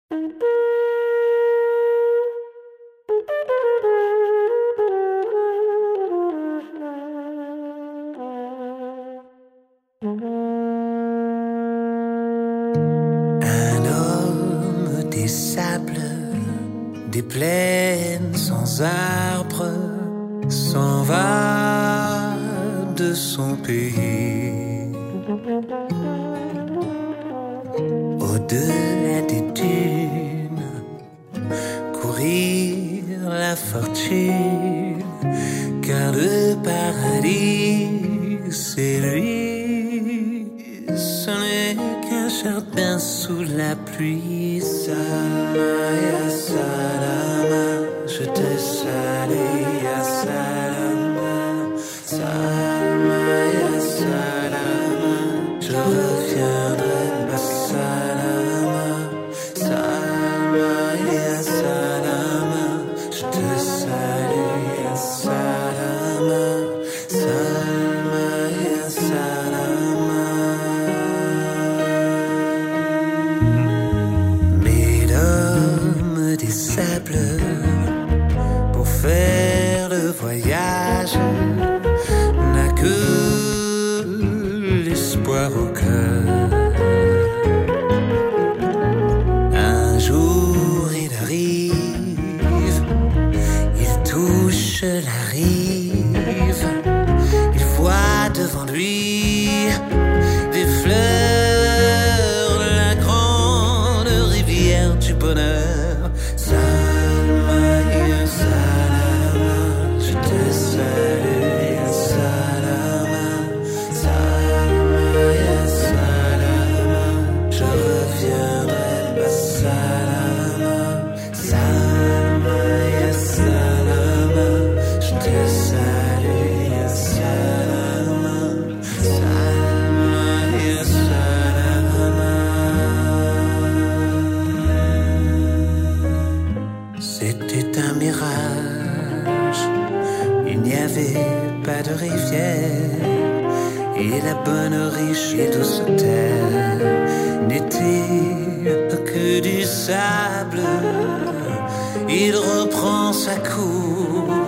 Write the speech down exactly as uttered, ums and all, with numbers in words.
Un homme des sables, des plaines sans arbres, s'en va de son pays. Au-delà des dunes, courir la fortune, car le paradis, c'est lui. Ce n'est qu'un jardin sous la pluie. Salama ya salama, je te salue ya salama. Salama ya salama, je reviendrai ma salama. Salama ya salama, je te salue ya salama. Salama ya salama. Mais l'homme des sables, pour faire le voyage, n'a que l'espoir au cœur. Un jour il arrive, il touche la rive, il voit devant lui des fleurs, la grande rivière du bonheur. Salama ya salama, je te salue ya salama. Salama ya salama, je reviendrai ma salama. Salama ya salama, je te salue ya salama. Salama ya salama. C'était un mirage, il n'y avait pas de rivière, et la bonne, riche et douce terre n'était que du sable. Il reprend sa course